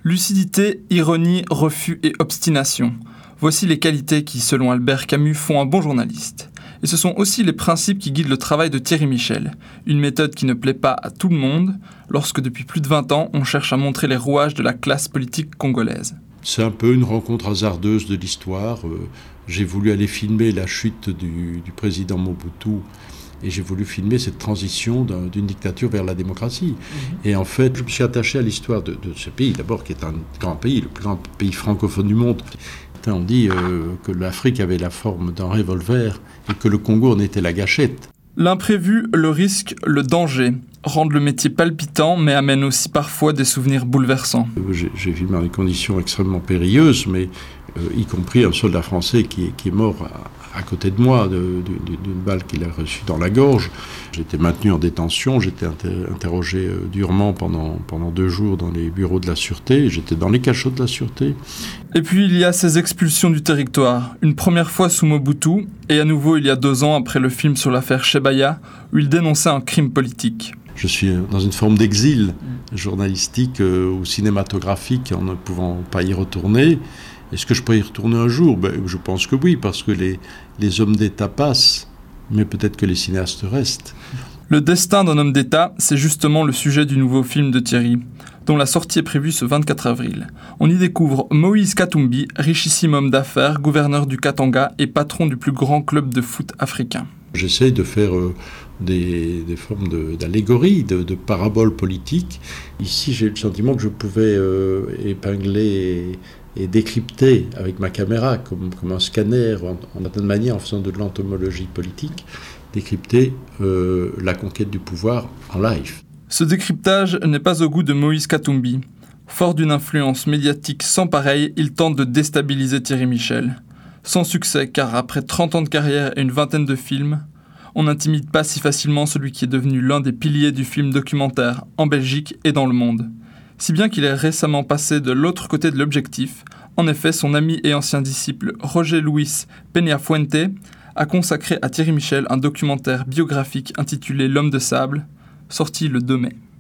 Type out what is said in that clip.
Lucidité, ironie, refus et obstination. Voici les qualités qui, selon Albert Camus, font un bon journaliste. Et ce sont aussi les principes qui guident le travail de Thierry Michel. Une méthode qui ne plaît pas à tout le monde, lorsque depuis plus de 20 ans, on cherche à montrer les rouages de la classe politique congolaise. C'est un peu une rencontre hasardeuse de l'histoire. J'ai voulu aller filmer la chute du président Mobutu et j'ai voulu filmer cette transition d'une dictature vers la démocratie. Et en fait, je me suis attaché à l'histoire de ce pays, d'abord, qui est un grand pays, le plus grand pays francophone du monde. On dit que l'Afrique avait la forme d'un revolver et que le Congo en était la gâchette. L'imprévu, le risque, le danger rendent le métier palpitant, mais amènent aussi parfois des souvenirs bouleversants. J'ai filmé dans des conditions extrêmement périlleuses, mais y compris un soldat français qui est mort à côté de moi d'une balle qu'il a reçue dans la gorge. J'étais maintenu en détention, j'étais interrogé durement pendant 2 jours dans les bureaux de la sûreté, j'étais dans les cachots de la sûreté. Et puis il y a ces expulsions du territoire, une première fois sous Mobutu, et à nouveau il y a 2 ans après le film sur l'affaire Chebaya, où il dénonçait un crime politique. Je suis dans une forme d'exil journalistique ou cinématographique en ne pouvant pas y retourner. Est-ce que je pourrais y retourner un jour ? Je pense que oui, parce que les hommes d'État passent, mais peut-être que les cinéastes restent. Le destin d'un homme d'État, c'est justement le sujet du nouveau film de Thierry, dont la sortie est prévue ce 24 avril. On y découvre Moïse Katumbi, richissime homme d'affaires, gouverneur du Katanga et patron du plus grand club de foot africain. J'essaye de faire des formes d'allégories, de paraboles politiques. Ici, j'ai le sentiment que je pouvais épingler et décrypter avec ma caméra, comme un scanner, en certaine manière, en faisant de l'entomologie politique, décrypter la conquête du pouvoir en live. Ce décryptage n'est pas au goût de Moïse Katumbi. Fort d'une influence médiatique sans pareille, il tente de déstabiliser Thierry Michel. Sans succès, car après 30 ans de carrière et une vingtaine de films, on n'intimide pas si facilement celui qui est devenu l'un des piliers du film documentaire en Belgique et dans le monde. Si bien qu'il est récemment passé de l'autre côté de l'objectif. En effet, son ami et ancien disciple Roger Luis Peñafuente a consacré à Thierry Michel un documentaire biographique intitulé L'homme de sable, sorti le 2 mai.